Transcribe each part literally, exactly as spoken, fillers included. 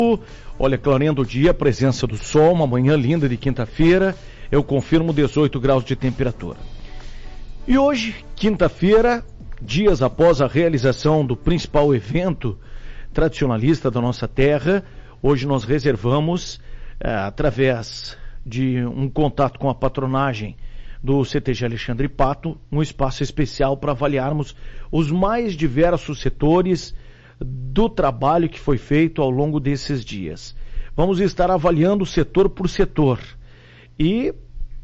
Olha, clareando o dia, presença do sol, uma manhã linda de quinta-feira, eu confirmo dezoito graus de temperatura. E hoje, quinta-feira, dias após a realização do principal evento tradicionalista da nossa terra, hoje nós reservamos, eh, através de um contato com a patronagem do C T G Alexandre Pato, um espaço especial para avaliarmos os mais diversos setores do trabalho que foi feito ao longo desses dias. Vamos estar avaliando setor por setor e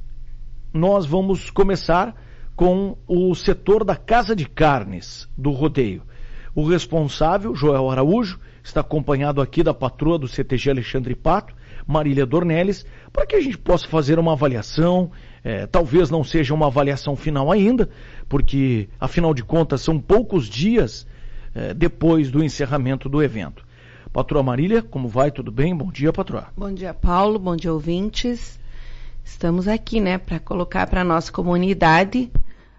nós vamos começar com o setor da Casa de Carnes do rodeio. O responsável, Joel Araújo, está acompanhado aqui da patroa do C T G Alexandre Pato, Marília Dornelles, para que a gente possa fazer uma avaliação. É, talvez não seja uma avaliação final ainda, porque afinal de contas são poucos dias é, depois do encerramento do evento. Patroa Marília, como vai? Tudo bem? Bom dia, patroa. Bom dia, Paulo. Bom dia, ouvintes. Estamos aqui, né, para colocar para a nossa comunidade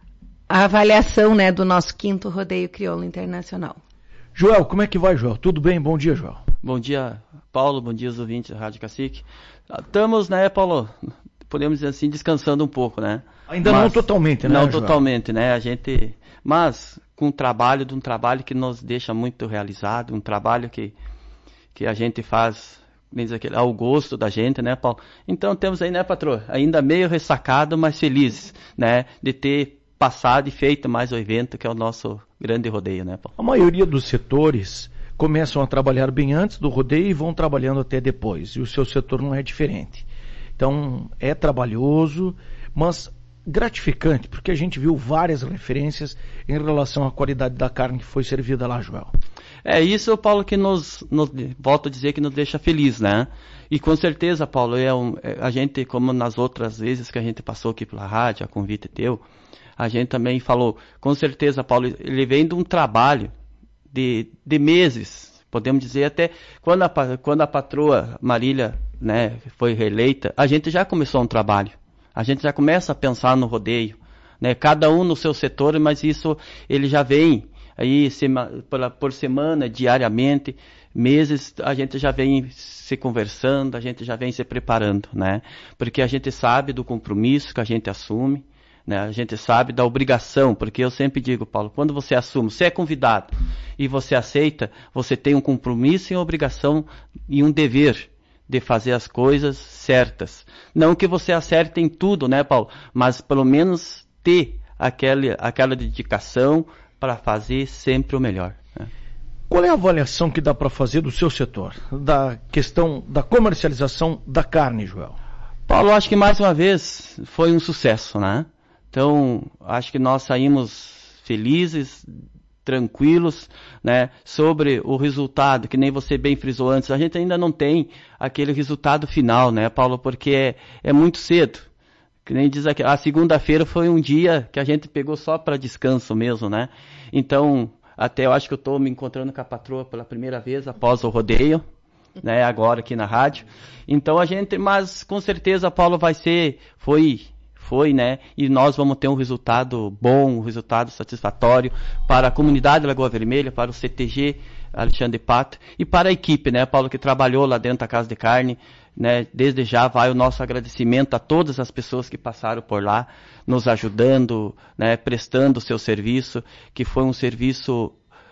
a avaliação, né, do nosso quinto Rodeio Crioulo Internacional. Joel, como é que vai, Joel? Tudo bem? Bom dia, Joel. Bom dia, Paulo. Bom dia, os ouvintes da Rádio Cacique. Estamos, né, Paulo, podemos dizer assim, descansando um pouco, né? Ainda mas, não totalmente, né, Não Joel? totalmente, né? A gente, mas com um trabalho, de um trabalho que nos deixa muito realizado, um trabalho que, que a gente faz, diz aquele, ao gosto da gente, né, Paulo? Então temos aí, né, patroa, ainda meio ressacado, mas felizes, né, de ter passado e feito mais o evento, que é o nosso grande rodeio, né, Paulo? A maioria dos setores começam a trabalhar bem antes do rodeio e vão trabalhando até depois, e o seu setor não é diferente. Então, é trabalhoso, mas gratificante, porque a gente viu várias referências em relação à qualidade da carne que foi servida lá, Joel. É isso, Paulo, que nos, nos volto a dizer que nos deixa feliz, né? E com certeza, Paulo, é um, é, a gente, como nas outras vezes que a gente passou aqui pela rádio, a convite teu, a gente também falou, com certeza, Paulo, ele vem de um trabalho de, de meses, podemos dizer até, quando a, quando a patroa Marília, né, foi reeleita, a gente já começou um trabalho. A gente já começa a pensar no rodeio, né? Cada um no seu setor, mas isso ele já vem aí sema, por, por semana, diariamente, meses, a gente já vem se conversando, a gente já vem se preparando, né? Porque a gente sabe do compromisso que a gente assume, né? A gente sabe da obrigação, porque eu sempre digo, Paulo, quando você assume, você é convidado e você aceita, você tem um compromisso e uma obrigação e um dever de fazer as coisas certas. Não que você acerte em tudo, né, Paulo? Mas pelo menos ter aquela, aquela dedicação para fazer sempre o melhor, né? Qual é a avaliação que dá para fazer do seu setor, da questão da comercialização da carne, Joel? Paulo, acho que mais uma vez foi um sucesso, né? Então, acho que nós saímos felizes, tranquilos, né, sobre o resultado, que nem você bem frisou antes. A gente ainda não tem aquele resultado final, né, Paulo, porque é, é muito cedo. Que nem diz aqui, a segunda-feira foi um dia que a gente pegou só para descanso mesmo, né? Então, até eu acho que eu estou me encontrando com a patroa pela primeira vez após o rodeio, né, agora aqui na rádio. Então a gente, mas com certeza, Paulo, vai ser, foi... Foi, né? E nós vamos ter um resultado bom, um resultado satisfatório para a comunidade Lagoa Vermelha, para o C T G Alexandre Pato e para a equipe, né, Paulo, que trabalhou lá dentro da Casa de Carne, né? Desde já vai o nosso agradecimento a todas as pessoas que passaram por lá, nos ajudando, né? Prestando o seu serviço, que foi um serviço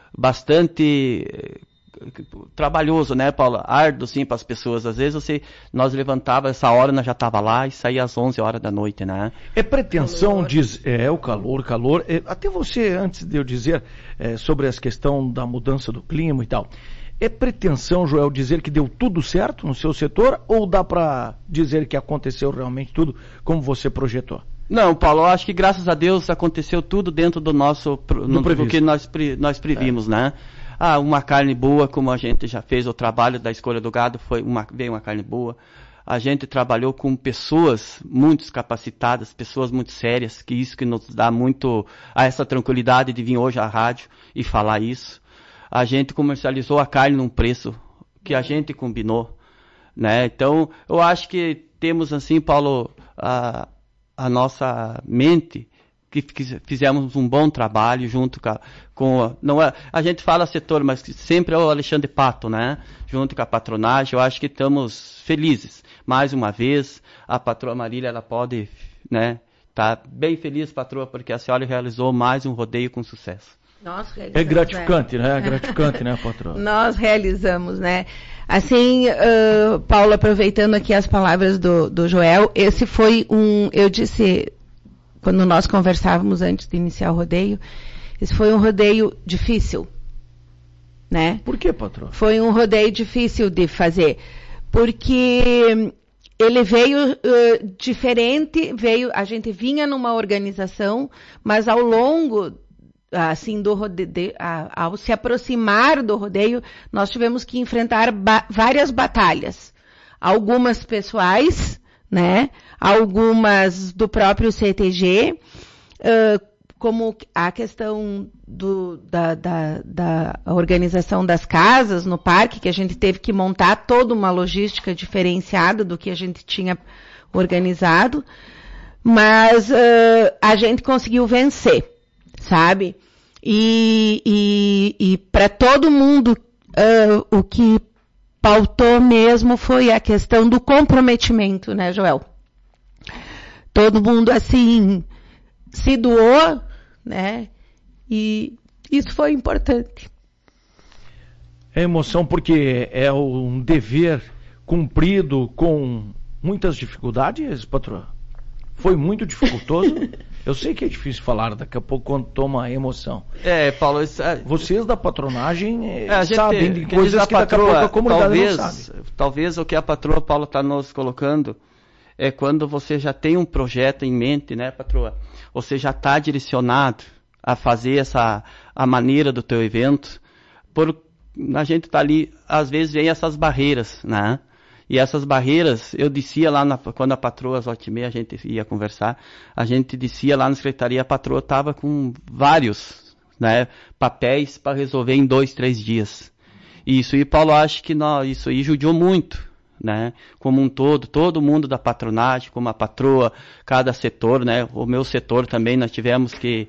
bastante trabalhoso, né, Paulo? Árduo, sim, para as pessoas. Às vezes você, nós levantava essa hora, nós já estava lá e saía às onze horas da noite, né? É pretensão, diz, é o calor, calor. É, até você, antes de eu dizer é, sobre essa questão da mudança do clima e tal, é pretensão, Joel, dizer que deu tudo certo no seu setor ou dá para dizer que aconteceu realmente tudo como você projetou? Não, Paulo, eu acho que graças a Deus aconteceu tudo dentro do nosso, no, do que nós, nós previmos, é. né? Ah, uma carne boa, como a gente já fez o trabalho da escolha do gado, foi uma, veio uma carne boa. A gente trabalhou com pessoas muito capacitadas, pessoas muito sérias, que isso que nos dá muito a essa tranquilidade de vir hoje à rádio e falar isso. A gente comercializou a carne num preço que a gente combinou, né? Então, eu acho que temos assim, Paulo, a, a nossa mente que fizemos um bom trabalho junto com, a, com a, não é, a gente fala setor, mas sempre é o Alexandre Pato, né? Junto com a patronagem, eu acho que estamos felizes. Mais uma vez, a patroa Marília, ela pode, né, tá bem feliz, patroa, porque a senhora realizou mais um rodeio com sucesso. Nós é gratificante, né? É gratificante, né, patroa? Nós realizamos, né? Assim, uh, Paulo, aproveitando aqui as palavras do, do Joel, esse foi um, eu disse, quando nós conversávamos antes de iniciar o rodeio, esse foi um rodeio difícil, né? Por que, patroa? Foi um rodeio difícil de fazer, porque ele veio uh, diferente, veio, a gente vinha numa organização, mas ao longo, assim, do rodeio, de, a, ao se aproximar do rodeio, nós tivemos que enfrentar ba- várias batalhas. Algumas pessoais, né? Algumas do próprio C T G, uh, como a questão do, da, da, da organização das casas no parque, que a gente teve que montar toda uma logística diferenciada do que a gente tinha organizado, mas uh, a gente conseguiu vencer, sabe? E, e, e para todo mundo, uh, o que pautou mesmo foi a questão do comprometimento, né, Joel? Todo mundo, assim, se doou, né? E isso foi importante. É emoção porque é um dever cumprido com muitas dificuldades, patroa? Foi muito dificultoso? Eu sei que é difícil falar daqui a pouco quando toma emoção. É, Paulo... Isso, é... Vocês da patronagem é, é, gente, sabem de coisas que daqui a pouco a comunidade talvez, não sabe. Talvez o que a patroa, Paulo, está nos colocando é quando você já tem um projeto em mente, né, patroa? Você já está direcionado a fazer essa, a maneira do teu evento. Por, a gente está ali, às vezes vem essas barreiras, né? E essas barreiras, eu descia lá, na, quando a patroa, às oito e meia, a gente ia conversar, a gente descia lá na secretaria, a patroa estava com vários, né, papéis para resolver em dois, três dias. E isso aí, Paulo, acho que nós, isso aí judiou muito, né, como um todo, todo mundo da patronagem, como a patroa, cada setor, né, o meu setor também, nós tivemos que,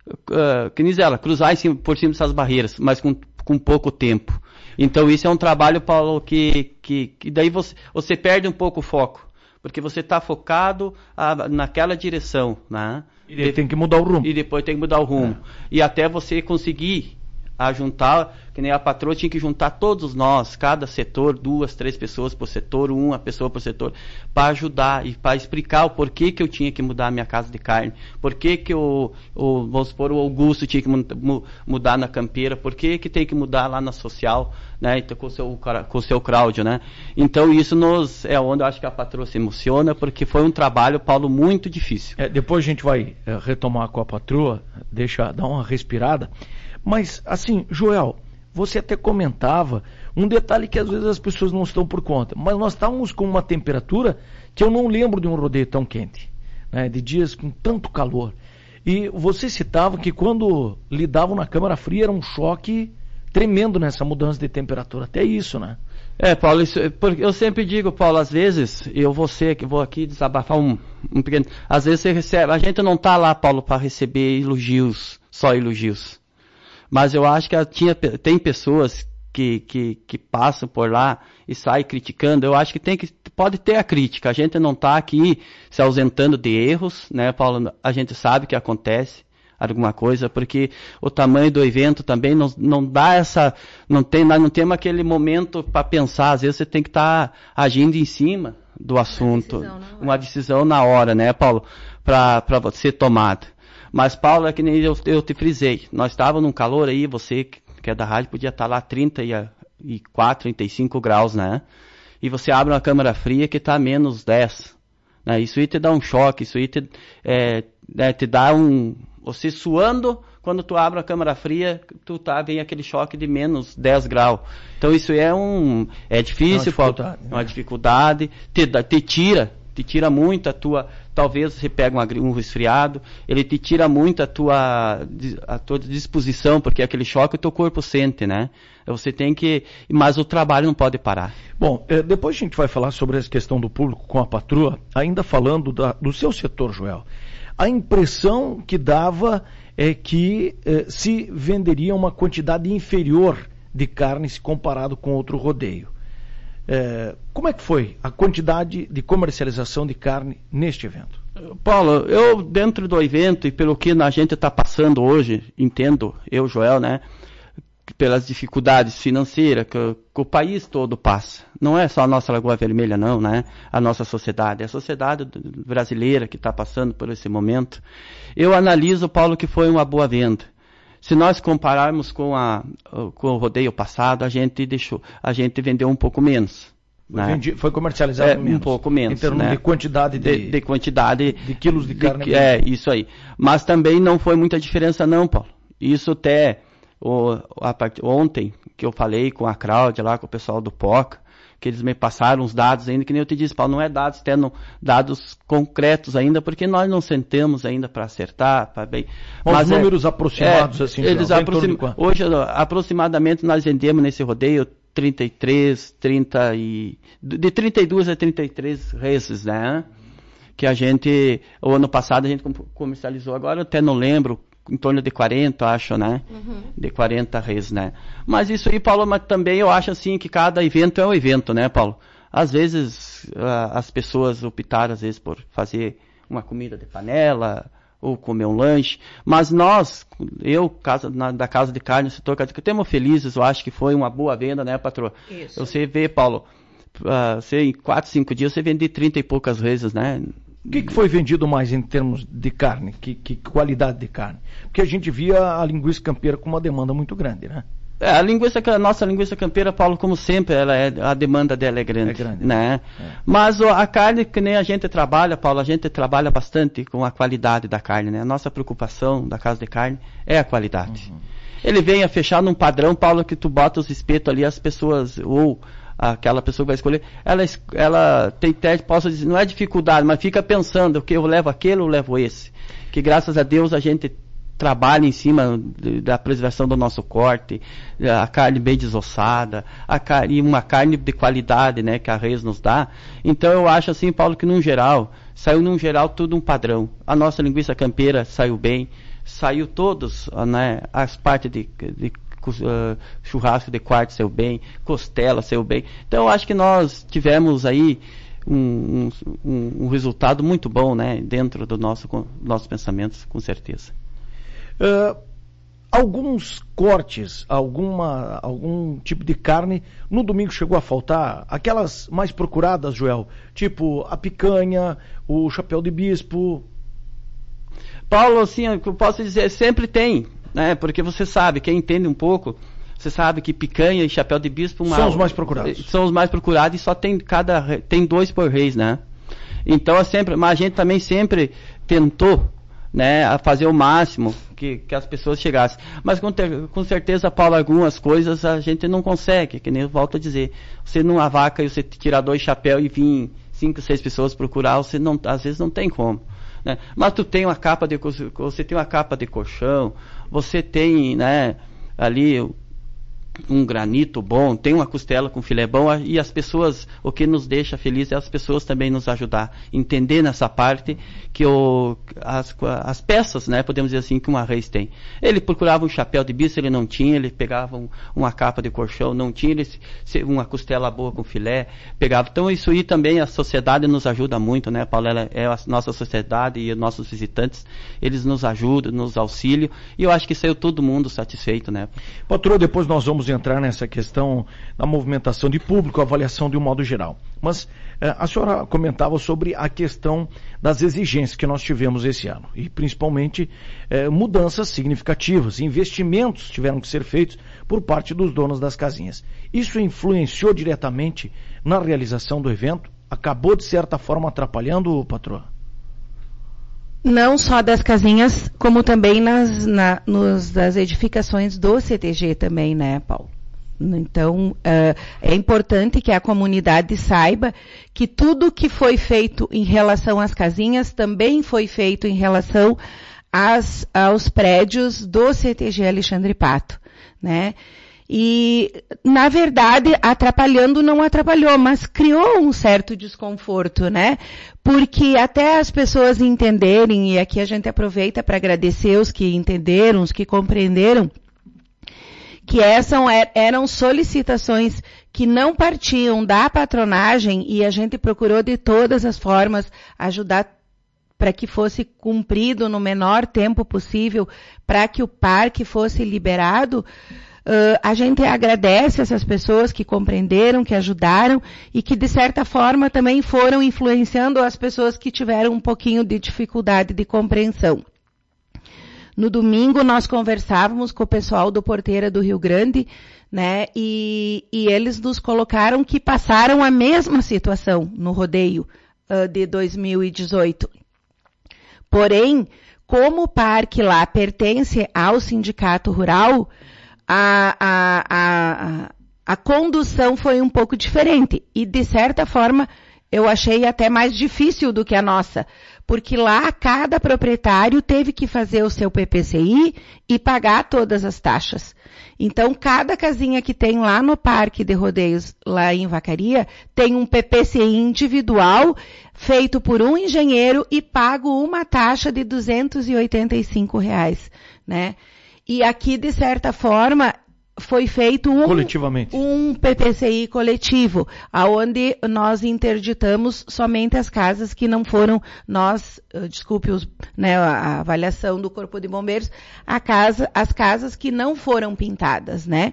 uh, que diz ela, cruzar em cima, por cima dessas barreiras, mas com, com pouco tempo. Então isso é um trabalho, Paulo, que, que, que daí você, você perde um pouco o foco, porque você está focado a, naquela direção, né? E de, tem que mudar o rumo. E depois tem que mudar o rumo. É. E até você conseguir a juntar, que nem a patroa tinha que juntar todos nós, cada setor, duas, três pessoas por setor, uma pessoa por setor, para ajudar e para explicar o porquê que eu tinha que mudar a minha casa de carne, porquê que o, o vamos supor, o Augusto tinha que mudar na campeira, porquê que tem que mudar lá na social, né, então, com o seu, com o seu Cláudio, né. Então isso nos, é onde eu acho que a patroa se emociona, porque foi um trabalho, Paulo, muito difícil. É, depois a gente vai é, retomar com a patroa, deixa, dar uma respirada. Mas, assim, Joel, você até comentava um detalhe que às vezes as pessoas não estão por conta, mas nós estávamos com uma temperatura que eu não lembro de um rodeio tão quente, né, de dias com tanto calor. E você citava que quando lidavam na câmara fria era um choque tremendo nessa mudança de temperatura, até isso, né? É, Paulo, isso, eu sempre digo, Paulo, às vezes, eu vou, ser, vou aqui desabafar um, um pequeno, às vezes você recebe, a gente não está lá, Paulo, para receber elogios, só elogios. Mas eu acho que tinha, tem pessoas que, que, que passam por lá e saem criticando. Eu acho que, tem que pode ter a crítica. A gente não está aqui se ausentando de erros, né, Paulo? A gente sabe que acontece alguma coisa, porque o tamanho do evento também não, não dá essa... Não tem, não temos aquele momento para pensar. Às vezes você tem que estar tá agindo em cima do assunto. Uma decisão, uma decisão na hora, né, Paulo? Para ser tomada. Mas, Paulo, é que nem eu, eu te frisei, nós estávamos num calor aí, você que é da rádio podia estar lá trinta e quatro, trinta e cinco graus, né? E você abre uma câmara fria que está a menos dez, né? Isso aí te dá um choque, isso aí te, é, é, te dá um... Você suando, quando tu abre a câmara fria, tu tá, vem aquele choque de menos dez graus. Então isso é um... É difícil, Paulo, é uma dificuldade, te, te tira... te tira muito a tua, talvez você pega um, um resfriado, ele te tira muito a tua, a tua disposição, porque aquele choque o teu corpo sente, né? Você tem que, mas o trabalho não pode parar. Bom, depois a gente vai falar sobre essa questão do público com a patroa, ainda falando da, do seu setor, Joel. a impressão que dava é que eh, se venderia uma quantidade inferior de carne se comparado com outro rodeio. Eh, como é que foi a quantidade de comercialização de carne neste evento? Paulo, eu dentro do evento e pelo que a gente está passando hoje, entendo, eu, Joel, né, pelas dificuldades financeiras que, que o país todo passa. Não é só a nossa Lagoa Vermelha, não, né? A nossa sociedade. É a sociedade brasileira que está passando por esse momento. Eu analiso, Paulo, que foi uma boa venda. Se nós compararmos com, a, com o rodeio passado, a gente deixou, a gente vendeu um pouco menos. Foi, né? vendi, foi comercializado é, menos. Um pouco menos. Em termos né? de quantidade de, de, de quantidade de quilos de carne. De, é, isso aí. Mas também não foi muita diferença, não, Paulo. Isso até o, a part... ontem que eu falei com a Cláudia lá, com o pessoal do P O C, que eles me passaram os dados ainda, que nem eu te disse, Paulo, não é dados, tendo dados concretos ainda, porque nós não sentamos ainda para acertar, para bem. Mas, Mas números é, aproximados, é, assim, eles aproxim... Hoje, aproximadamente, nós vendemos nesse rodeio trinta e três, trinta e... de trinta e duas a trinta e três reses, né? Que a gente, o ano passado a gente comercializou, agora eu até não lembro, em torno de quarenta, acho, né? Uhum. De quarenta reses, né? Mas isso aí, Paulo, mas também eu acho assim que cada evento é um evento, né, Paulo? Às vezes uh, as pessoas optaram, às vezes, por fazer uma comida de panela ou comer um lanche, mas nós, eu, casa, na, da Casa de Carne, setor, que estamos felizes, eu acho que foi uma boa venda, né, patroa? Isso. Você vê, Paulo, uh, você, em quatro, cinco dias você vende trinta e poucas vezes, né? O que, que foi vendido mais em termos de carne? Que, que qualidade de carne? Porque a gente via a linguiça campeira com uma demanda muito grande, né? É, a linguiça, a nossa linguiça campeira, Paulo, como sempre, ela é, a demanda dela é grande, é grande né? É. Mas a carne que nem a gente trabalha, Paulo, a gente trabalha bastante com a qualidade da carne, né? A nossa preocupação da Casa de Carne é a qualidade. Uhum. Ele vem a fechar num padrão, Paulo, que tu bota os espetos ali, as pessoas, ou aquela pessoa que vai escolher, ela, ela tem teste, posso dizer, não é dificuldade, mas fica pensando que eu levo aquele ou levo esse. Que graças a Deus a gente trabalha em cima de, da preservação do nosso corte, a carne bem desossada, a carne, e uma carne de qualidade, né, que a Reis nos dá. Então eu acho assim, Paulo, que num geral, saiu num geral tudo um padrão. A nossa linguiça campeira saiu bem, saiu todos, né, as partes de, de Uh, churrasco de quarto saiu bem, costela saiu bem. Então eu acho que nós tivemos aí um, um, um resultado muito bom, né, dentro do nosso nossos pensamentos, com certeza. Uh, alguns cortes, alguma, algum tipo de carne no domingo chegou a faltar? Aquelas mais procuradas, Joel, tipo a picanha, o chapéu de bispo. Paulo, assim, o que eu posso dizer, sempre tem. Né? Porque você sabe, quem entende um pouco, você sabe que picanha e chapéu de bispo uma, são os mais procurados. São os mais procurados e só tem cada tem dois por reis, né? Então é sempre, mas a gente também sempre tentou, né, a fazer o máximo que, que as pessoas chegassem. Mas com, ter, com certeza, Paulo, algumas coisas a gente não consegue, que nem eu volto a dizer. Você numa vaca e você tirar dois chapéus e vir cinco, seis pessoas procurar, você não, às vezes não tem como. Né? Mas tu tem uma capa de você tem uma capa de colchão, você tem, né, ali um granito bom, tem uma costela com filé bom, e as pessoas, o que nos deixa feliz é as pessoas também nos ajudar, entender nessa parte que o, as, as peças, né, podemos dizer assim, que uma Reis tem. Ele procurava um chapéu de bicho, ele não tinha, ele pegava um, uma capa de colchão, não tinha, ele, uma costela boa com filé, pegava. Então isso aí também a sociedade nos ajuda muito, né, Paulo? Ela é a nossa sociedade e os nossos visitantes, eles nos ajudam, nos auxiliam, e eu acho que saiu todo mundo satisfeito, né? Patroa, depois nós vamos entrar nessa questão da movimentação de público, avaliação de um modo geral. Mas eh, a senhora comentava sobre a questão das exigências que nós tivemos esse ano, e principalmente eh, mudanças significativas, investimentos tiveram que ser feitos por parte dos donos das casinhas. Isso influenciou diretamente na realização do evento? Acabou de certa forma atrapalhando, patroa? Não só das casinhas, como também nas, na, nos, das edificações do C T G também, né, Paulo? Então, uh, é importante que a comunidade saiba que tudo que foi feito em relação às casinhas também foi feito em relação às, aos prédios do C T G Alexandre Pato, né? E, na verdade, atrapalhando não atrapalhou, mas criou um certo desconforto, né? Porque até as pessoas entenderem, e aqui a gente aproveita para agradecer os que entenderam, os que compreenderam, que essas eram solicitações que não partiam da patronagem e a gente procurou de todas as formas ajudar para que fosse cumprido no menor tempo possível, para que o parque fosse liberado. Uh, a gente agradece essas pessoas que compreenderam, que ajudaram e que, de certa forma, também foram influenciando as pessoas que tiveram um pouquinho de dificuldade de compreensão. No domingo, nós conversávamos com o pessoal do Porteira do Rio Grande, né, e, e eles nos colocaram que passaram a mesma situação no rodeio uh, de dois mil e dezoito. Porém, como o parque lá pertence ao sindicato rural, A, a, a, a condução foi um pouco diferente e, de certa forma, eu achei até mais difícil do que a nossa, porque lá cada proprietário teve que fazer o seu P P C I e pagar todas as taxas. Então, cada casinha que tem lá no Parque de Rodeios, lá em Vacaria, tem um P P C I individual feito por um engenheiro e pago uma taxa de duzentos e oitenta e cinco reais, né? E aqui, de certa forma, foi feito um, coletivamente. um P P C I coletivo, aonde nós interditamos somente as casas que não foram, nós, desculpe os, né, a avaliação do Corpo de Bombeiros, a casa, as casas que não foram pintadas, né?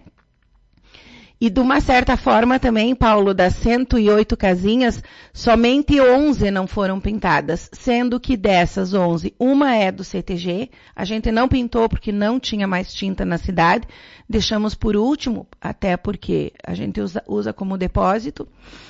E de uma certa forma também, Paulo, das cento e oito casinhas, somente onze não foram pintadas, sendo que dessas onze, uma é do C T G, a gente não pintou porque não tinha mais tinta na cidade, deixamos por último, até porque a gente usa, usa como depósito.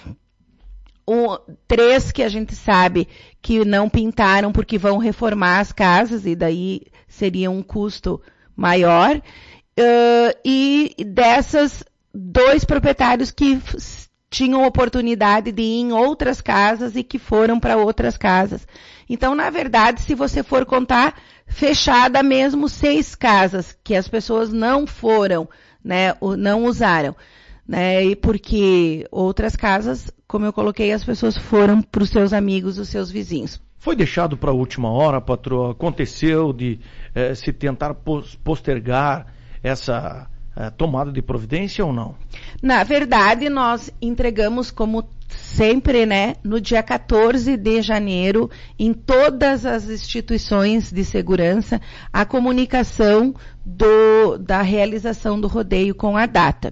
Um, três que a gente sabe que não pintaram porque vão reformar as casas e daí seria um custo maior. Uh, e dessas, dois proprietários que f- tinham oportunidade de ir em outras casas e que foram para outras casas. Então, na verdade, se você for contar, fechada mesmo seis casas que as pessoas não foram, né, não usaram, né, e porque outras casas, como eu coloquei, as pessoas foram para os seus amigos, os seus vizinhos. Foi deixado para a última hora, patroa? Aconteceu de eh, se tentar postergar essa Uh, tomada de providência ou não? Na verdade, nós entregamos, como sempre, né, no dia quatorze de janeiro, em todas as instituições de segurança, a comunicação do, da realização do rodeio com a data.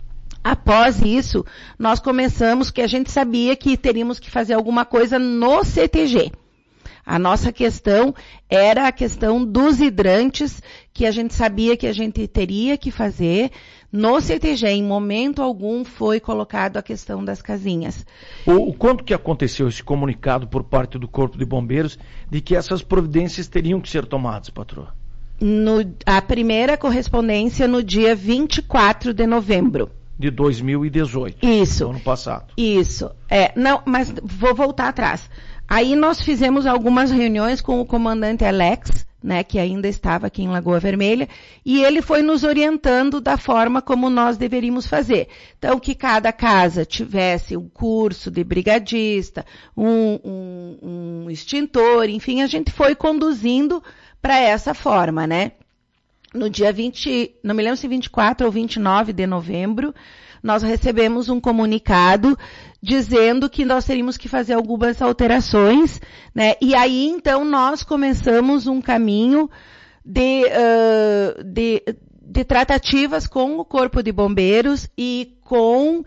Após isso, nós começamos, que a gente sabia que teríamos que fazer alguma coisa no C T G. A nossa questão era a questão dos hidrantes, que a gente sabia que a gente teria que fazer. No C T G, em momento algum, foi colocado a questão das casinhas. O, o quanto que aconteceu esse comunicado por parte do Corpo de Bombeiros de que essas providências teriam que ser tomadas, patroa? No, a primeira correspondência no dia vinte e quatro de novembro. De dois mil e dezoito. Isso. Do ano passado. Isso. É, não, mas vou voltar atrás. Aí nós fizemos algumas reuniões com o comandante Alex, né, que ainda estava aqui em Lagoa Vermelha, e ele foi nos orientando da forma como nós deveríamos fazer. Então, que cada casa tivesse um curso de brigadista, um, um, um extintor, enfim, a gente foi conduzindo para essa forma, né? No dia vinte, não me lembro se vinte e quatro ou vinte e nove de novembro, nós recebemos um comunicado dizendo que nós teríamos que fazer algumas alterações, né? E aí, então, nós começamos um caminho de, uh, de, de tratativas com o Corpo de Bombeiros e com, uh,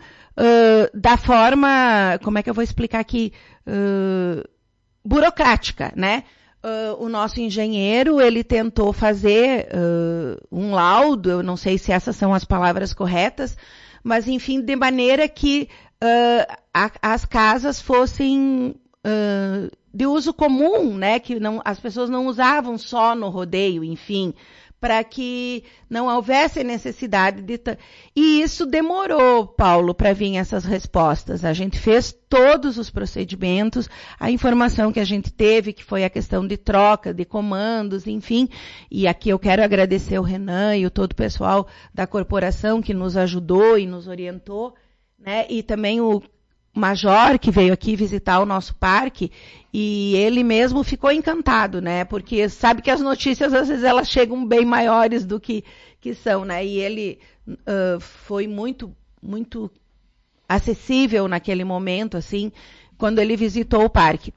da forma, como é que eu vou explicar aqui, uh, burocrática, né? Uh, o nosso engenheiro, ele tentou fazer uh, um laudo, eu não sei se essas são as palavras corretas, mas enfim, de maneira que uh, a, as casas fossem uh, de uso comum, né, que não, as pessoas não usavam só no rodeio, enfim, para que não houvesse necessidade de... T... E isso demorou, Paulo, para vir essas respostas. A gente fez todos os procedimentos, a informação que a gente teve, que foi a questão de troca de comandos, enfim. E aqui eu quero agradecer o Renan e o todo o pessoal da corporação que nos ajudou e nos orientou, né? E também o Major, que veio aqui visitar o nosso parque, e ele mesmo ficou encantado, né? Porque sabe que as notícias, às vezes, elas chegam bem maiores do que, que são, né? E ele uh, foi muito, muito acessível naquele momento, assim, quando ele visitou o parque.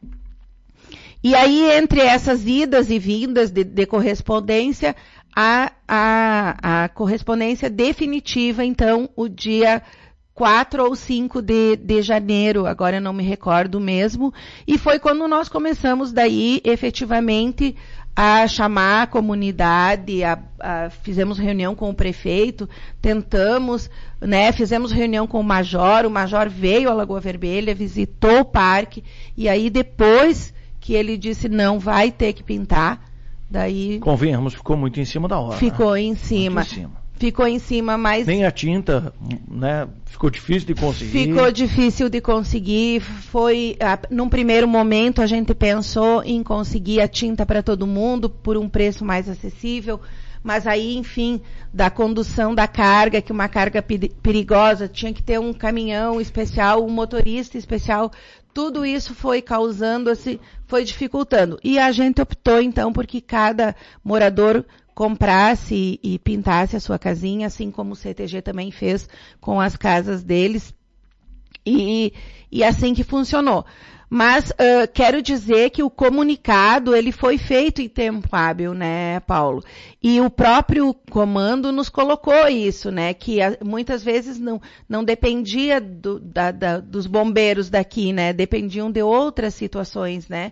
E aí, entre essas idas e vindas de, de correspondência, a, a, a correspondência definitiva, então, o dia quatro ou cinco de, de janeiro, agora eu não me recordo mesmo, e foi quando nós começamos daí, efetivamente, a chamar a comunidade, a, a, fizemos reunião com o prefeito, tentamos, né, fizemos reunião com o Major, o Major veio à Lagoa Vermelha, visitou o parque, e aí depois que ele disse não, vai ter que pintar, daí... Convenhamos, ficou muito em cima da hora. Ficou né? em cima. Muito em cima. Ficou em cima, mas... Nem a tinta, né? Ficou difícil de conseguir. Ficou difícil de conseguir. Foi, a, num primeiro momento, a gente pensou em conseguir a tinta para todo mundo por um preço mais acessível. Mas aí, enfim, da condução da carga, que uma carga perigosa, tinha que ter um caminhão especial, um motorista especial. Tudo isso foi causando, assim, foi dificultando. E a gente optou, então, porque cada morador comprasse e pintasse a sua casinha, assim como o C T G também fez com as casas deles, e, e assim que funcionou. Mas uh, quero dizer que o comunicado, ele foi feito em tempo hábil, né, Paulo? E o próprio comando nos colocou isso, né, que a, muitas vezes não, não dependia do, da, da, dos bombeiros daqui, né, dependiam de outras situações, né.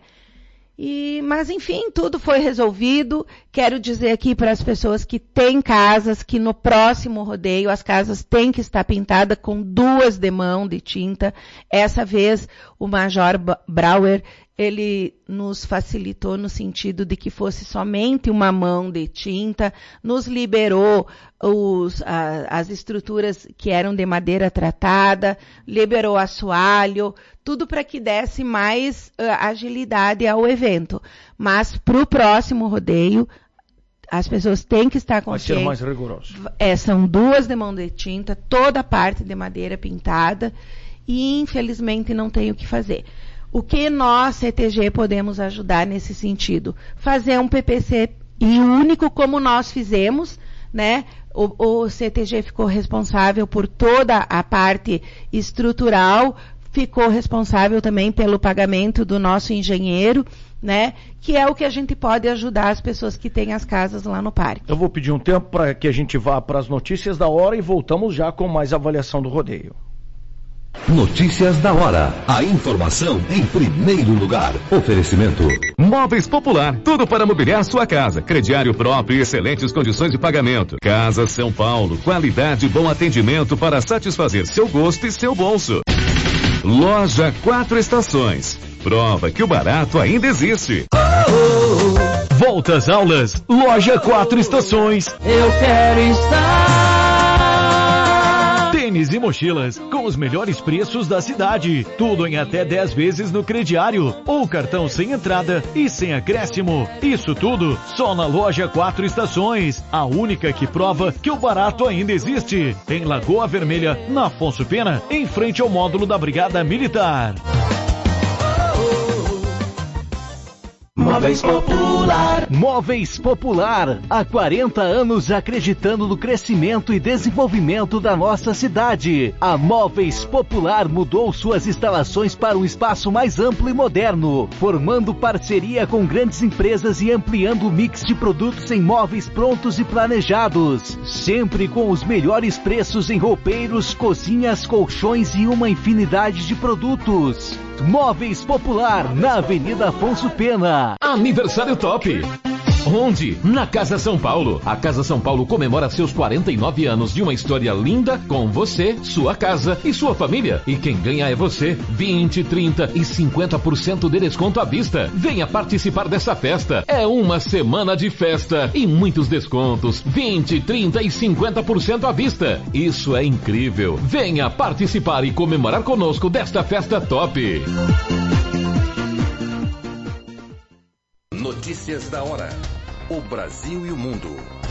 E, mas enfim, tudo foi resolvido. Quero dizer aqui para as pessoas que têm casas, que no próximo rodeio as casas têm que estar pintadas com duas demãos de tinta. Essa vez o Major Brauer, ele nos facilitou no sentido de que fosse somente uma mão de tinta, nos liberou os, a, as estruturas que eram de madeira tratada, liberou assoalho, tudo para que desse mais uh, agilidade ao evento. Mas para o próximo rodeio, as pessoas têm que estar conscientes. Vai ser mais rigoroso. É, são duas de mão de tinta, toda a parte de madeira pintada, e infelizmente não tem o que fazer. O que nós, C T G, podemos ajudar nesse sentido? Fazer um P P C e único como nós fizemos, né? O, o C T G ficou responsável por toda a parte estrutural, ficou responsável também pelo pagamento do nosso engenheiro, né? Que é o que a gente pode ajudar as pessoas que têm as casas lá no parque. Eu vou pedir um tempo para que a gente vá para as notícias da hora e voltamos já com mais avaliação do rodeio. Notícias da hora. A informação em primeiro lugar. Oferecimento. Móveis Popular. Tudo para mobiliar sua casa. Crediário próprio e excelentes condições de pagamento. Casa São Paulo. Qualidade e bom atendimento para satisfazer seu gosto e seu bolso. Loja Quatro Estações. Prova que o barato ainda existe. Oh, oh, oh. Volta às aulas. Loja Quatro Estações. Eu quero estar. Tênis e mochilas com os melhores preços da cidade. Tudo em até dez vezes no crediário ou cartão sem entrada e sem acréscimo. Isso tudo só na Loja Quatro Estações, a única que prova que o barato ainda existe. Em Lagoa Vermelha, na Afonso Pena, em frente ao módulo da Brigada Militar. Móveis Popular. Móveis Popular. Há quarenta anos acreditando no crescimento e desenvolvimento da nossa cidade. A Móveis Popular mudou suas instalações para um espaço mais amplo e moderno, formando parceria com grandes empresas e ampliando o mix de produtos em móveis prontos e planejados. Sempre com os melhores preços em roupeiros, cozinhas, colchões e uma infinidade de produtos. Móveis Popular, na Avenida Afonso Pena. Aniversário Top. Onde? Na Casa São Paulo. A Casa São Paulo comemora seus quarenta e nove anos de uma história linda com você, sua casa e sua família. E quem ganha é você. vinte, trinta e cinquenta por cento de desconto à vista. Venha participar dessa festa. É uma semana de festa e muitos descontos. vinte, trinta e cinquenta por cento à vista. Isso é incrível. Venha participar e comemorar conosco desta festa top. Notícias da hora. O Brasil e o mundo.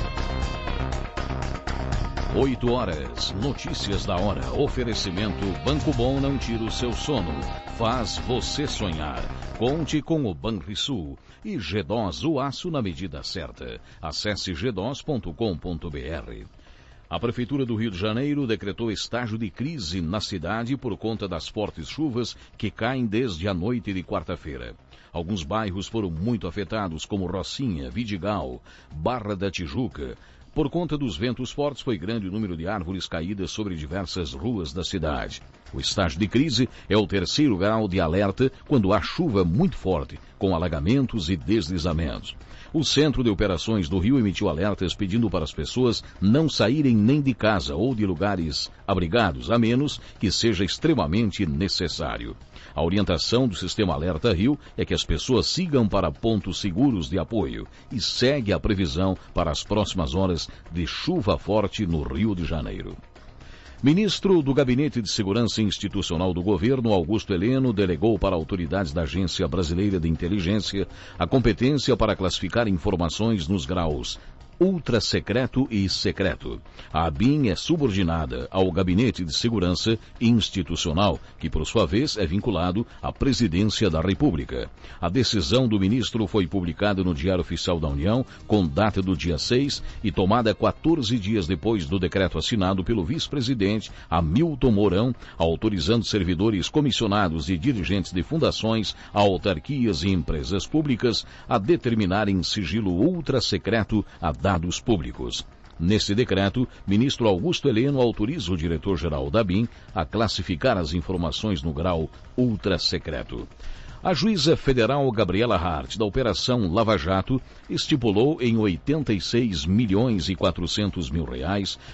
oito horas. Notícias da hora. Oferecimento Banco Bom não tira o seu sono. Faz você sonhar. Conte com o Banrisul. E G D O S, o aço na medida certa. Acesse g dos ponto com ponto b r. A Prefeitura do Rio de Janeiro decretou estágio de crise na cidade por conta das fortes chuvas que caem desde a noite de quarta-feira. Alguns bairros foram muito afetados, como Rocinha, Vidigal, Barra da Tijuca. Por conta dos ventos fortes, foi grande o número de árvores caídas sobre diversas ruas da cidade. O estágio de crise é o terceiro grau de alerta quando há chuva muito forte, com alagamentos e deslizamentos. O Centro de Operações do Rio emitiu alertas pedindo para as pessoas não saírem nem de casa ou de lugares abrigados, a menos que seja extremamente necessário. A orientação do Sistema Alerta Rio é que as pessoas sigam para pontos seguros de apoio e segue a previsão para as próximas horas de chuva forte no Rio de Janeiro. Ministro do Gabinete de Segurança Institucional do Governo, Augusto Heleno, delegou para autoridades da Agência Brasileira de Inteligência a competência para classificar informações nos graus ultra secreto e secreto. A ABIN é subordinada ao Gabinete de Segurança Institucional, que por sua vez é vinculado à Presidência da República. A decisão do ministro foi publicada no Diário Oficial da União, com data do dia seis e tomada quatorze dias depois do decreto assinado pelo vice-presidente Hamilton Mourão, autorizando servidores comissionados e dirigentes de fundações, autarquias e empresas públicas a determinarem sigilo ultra secreto a dados públicos. Nesse decreto, ministro Augusto Heleno autoriza o diretor-geral da ABIN a classificar as informações no grau ultra secreto. A juíza federal Gabriela Hart, da Operação Lava Jato, estipulou em oitenta e seis milhões e quatrocentos mil reais